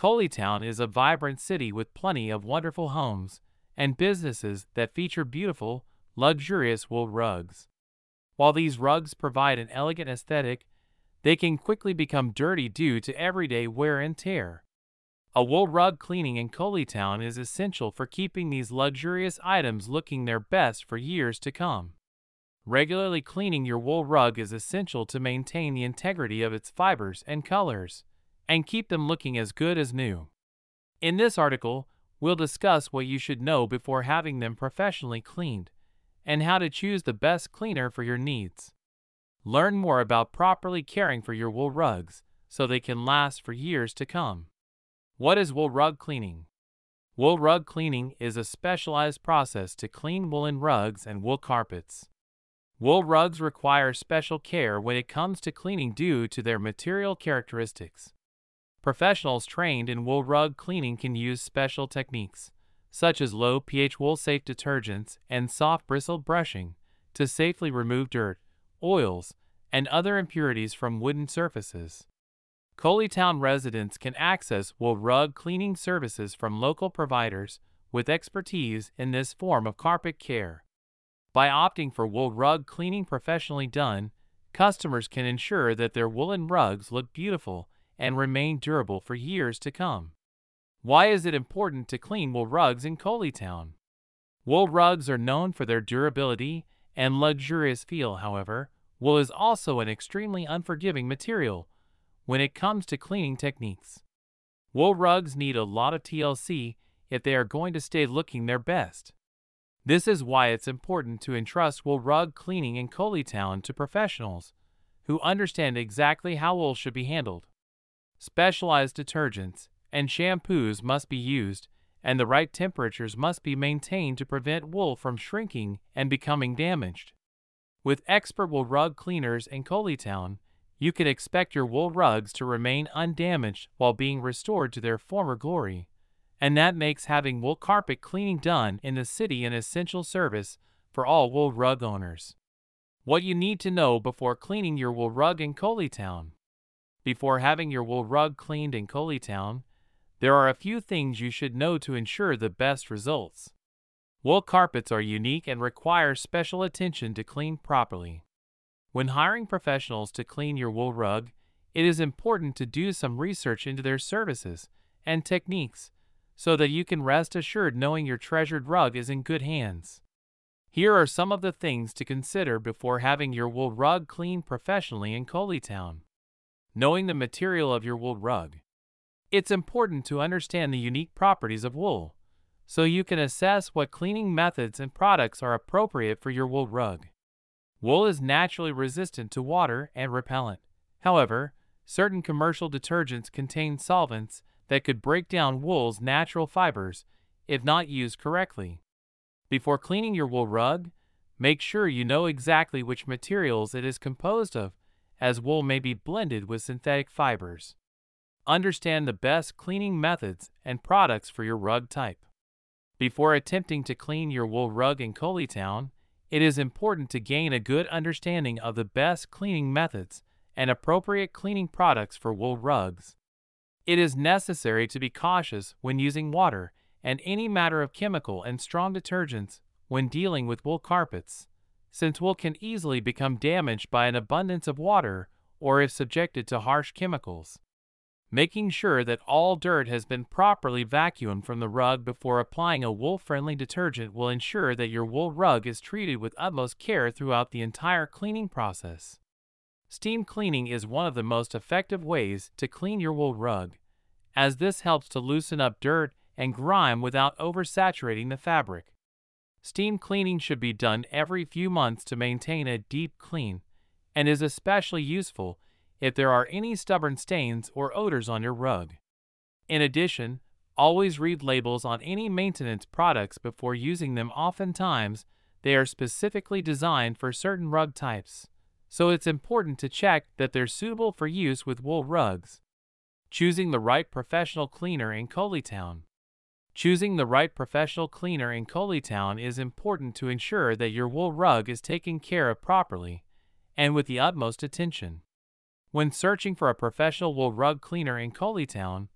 Coleytown is a vibrant city with plenty of wonderful homes and businesses that feature beautiful, luxurious wool rugs. While these rugs provide an elegant aesthetic, they can quickly become dirty due to everyday wear and tear. A wool rug cleaning in Coleytown is essential for keeping these luxurious items looking their best for years to come. Regularly cleaning your wool rug is essential to maintain the integrity of its fibers and colors, and keep them looking as good as new. In this article, we'll discuss what you should know before having them professionally cleaned, and how to choose the best cleaner for your needs. Learn more about properly caring for your wool rugs so they can last for years to come. What is wool rug cleaning? Wool rug cleaning is a specialized process to clean woolen rugs and wool carpets. Wool rugs require special care when it comes to cleaning due to their material characteristics. Professionals trained in wool rug cleaning can use special techniques, such as low pH wool-safe detergents and soft bristle brushing, to safely remove dirt, oils, and other impurities from wooden surfaces. Coleytown residents can access wool rug cleaning services from local providers with expertise in this form of carpet care. By opting for wool rug cleaning professionally done, customers can ensure that their woolen rugs look beautiful and remain durable for years to come. Why is it important to clean wool rugs in Coleytown? Wool rugs are known for their durability and luxurious feel. However, wool is also an extremely unforgiving material when it comes to cleaning techniques. Wool rugs need a lot of TLC if they are going to stay looking their best. This is why it's important to entrust wool rug cleaning in Coleytown to professionals who understand exactly how wool should be handled. Specialized detergents and shampoos must be used, and the right temperatures must be maintained to prevent wool from shrinking and becoming damaged. With expert wool rug cleaners in Coleytown, you can expect your wool rugs to remain undamaged while being restored to their former glory, and that makes having wool carpet cleaning done in the city an essential service for all wool rug owners. What you need to know before cleaning your wool rug in Coleytown. Before having your wool rug cleaned in Coleytown, there are a few things you should know to ensure the best results. Wool carpets are unique and require special attention to clean properly. When hiring professionals to clean your wool rug, it is important to do some research into their services and techniques so that you can rest assured knowing your treasured rug is in good hands. Here are some of the things to consider before having your wool rug cleaned professionally in Coleytown. Knowing the material of your wool rug. It's important to understand the unique properties of wool, so you can assess what cleaning methods and products are appropriate for your wool rug. Wool is naturally resistant to water and repellent. However, certain commercial detergents contain solvents that could break down wool's natural fibers if not used correctly. Before cleaning your wool rug, make sure you know exactly which materials it is composed of, as wool may be blended with synthetic fibers. Understand the best cleaning methods and products for your rug type. Before attempting to clean your wool rug in Coleytown, it is important to gain a good understanding of the best cleaning methods and appropriate cleaning products for wool rugs. It is necessary to be cautious when using water and any matter of chemical and strong detergents when dealing with wool carpets, since wool can easily become damaged by an abundance of water or if subjected to harsh chemicals. Making sure that all dirt has been properly vacuumed from the rug before applying a wool-friendly detergent will ensure that your wool rug is treated with utmost care throughout the entire cleaning process. Steam cleaning is one of the most effective ways to clean your wool rug, as this helps to loosen up dirt and grime without oversaturating the fabric. Steam cleaning should be done every few months to maintain a deep clean, and is especially useful if there are any stubborn stains or odors on your rug. In addition, always read labels on any maintenance products before using them. Oftentimes, they are specifically designed for certain rug types, so it's important to check that they're suitable for use with wool rugs. Choosing the right professional cleaner in Coleytown. Choosing the right professional cleaner in Coleytown is important to ensure that your wool rug is taken care of properly and with the utmost attention. When searching for a professional wool rug cleaner in Coleytown,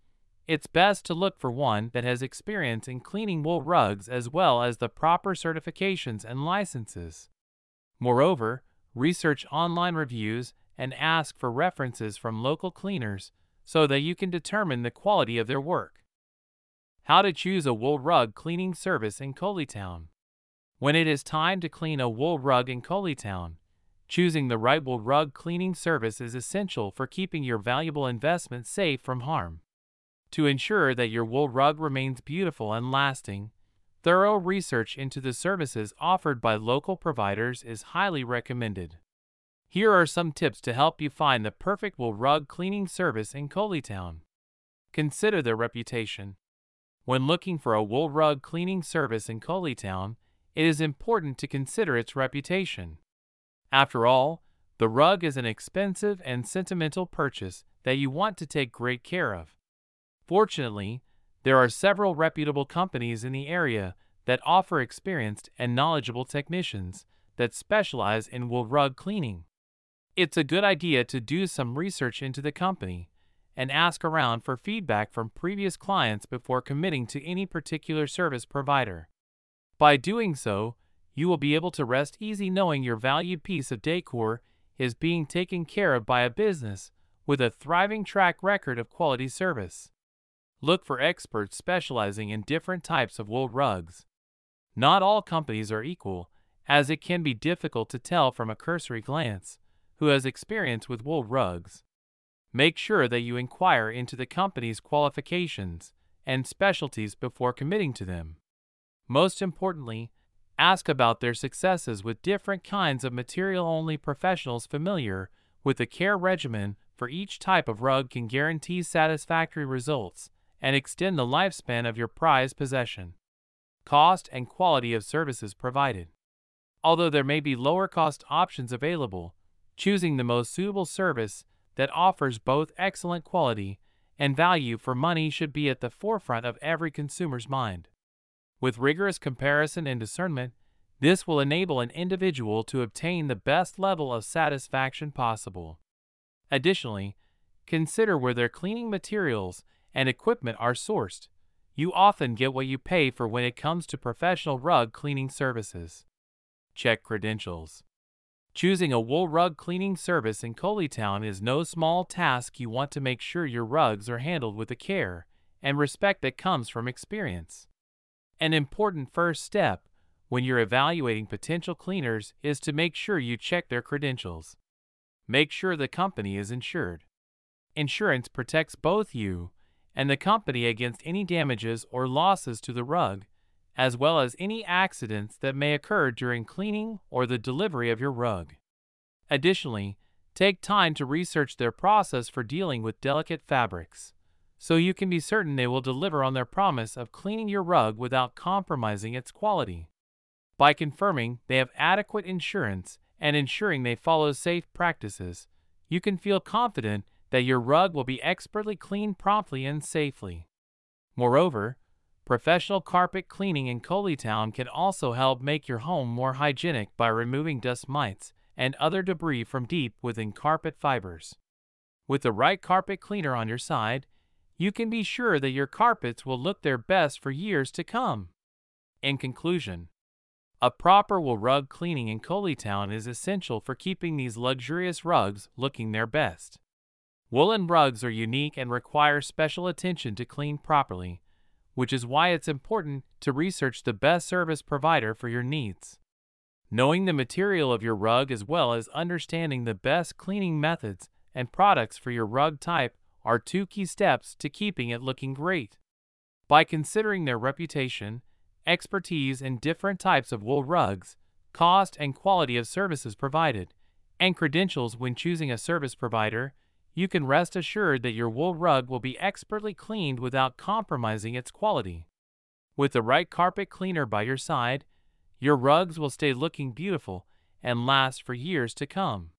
It's best to look for one that has experience in cleaning wool rugs as well as the proper certifications and licenses. Moreover, research online reviews and ask for references from local cleaners so that you can determine the quality of their work. How to choose a wool rug cleaning service in Coleytown. When it is time to clean a wool rug in Coleytown, choosing the right wool rug cleaning service is essential for keeping your valuable investment safe from harm. To ensure that your wool rug remains beautiful and lasting, thorough research into the services offered by local providers is highly recommended. Here are some tips to help you find the perfect wool rug cleaning service in Coleytown. Consider their reputation. When looking for a wool rug cleaning service in Coleytown, it is important to consider its reputation. After all, the rug is an expensive and sentimental purchase that you want to take great care of. Fortunately, there are several reputable companies in the area that offer experienced and knowledgeable technicians that specialize in wool rug cleaning. It's a good idea to do some research into the company and ask around for feedback from previous clients before committing to any particular service provider. By doing so, you will be able to rest easy knowing your valued piece of decor is being taken care of by a business with a thriving track record of quality service. Look for experts specializing in different types of wool rugs. Not all companies are equal, as it can be difficult to tell from a cursory glance who has experience with wool rugs. Make sure that you inquire into the company's qualifications and specialties before committing to them. Most importantly, ask about their successes with different kinds of material. Only professionals familiar with the care regimen for each type of rug can guarantee satisfactory results and extend the lifespan of your prized possession. Cost and quality of services provided. Although there may be lower cost options available, choosing the most suitable service that offers both excellent quality and value for money should be at the forefront of every consumer's mind. With rigorous comparison and discernment, this will enable an individual to obtain the best level of satisfaction possible. Additionally, consider where their cleaning materials and equipment are sourced. You often get what you pay for when it comes to professional rug cleaning services. Check credentials. Choosing a wool rug cleaning service in Coleytown is no small task. You want to make sure your rugs are handled with the care and respect that comes from experience. An important first step when you're evaluating potential cleaners is to make sure you check their credentials. Make sure the company is insured. Insurance protects both you and the company against any damages or losses to the rug, as well as any accidents that may occur during cleaning or the delivery of your rug. Additionally, take time to research their process for dealing with delicate fabrics, so you can be certain they will deliver on their promise of cleaning your rug without compromising its quality. By confirming they have adequate insurance and ensuring they follow safe practices, you can feel confident that your rug will be expertly cleaned promptly and safely. Moreover, professional carpet cleaning in Coleytown can also help make your home more hygienic by removing dust mites and other debris from deep within carpet fibers. With the right carpet cleaner on your side, you can be sure that your carpets will look their best for years to come. In conclusion, a proper wool rug cleaning in Coleytown is essential for keeping these luxurious rugs looking their best. Woolen rugs are unique and require special attention to clean properly, which is why it's important to research the best service provider for your needs. Knowing the material of your rug as well as understanding the best cleaning methods and products for your rug type are two key steps to keeping it looking great. By considering their reputation, expertise in different types of wool rugs, cost and quality of services provided, and credentials when choosing a service provider, you can rest assured that your wool rug will be expertly cleaned without compromising its quality. With the right carpet cleaner by your side, your rugs will stay looking beautiful and last for years to come.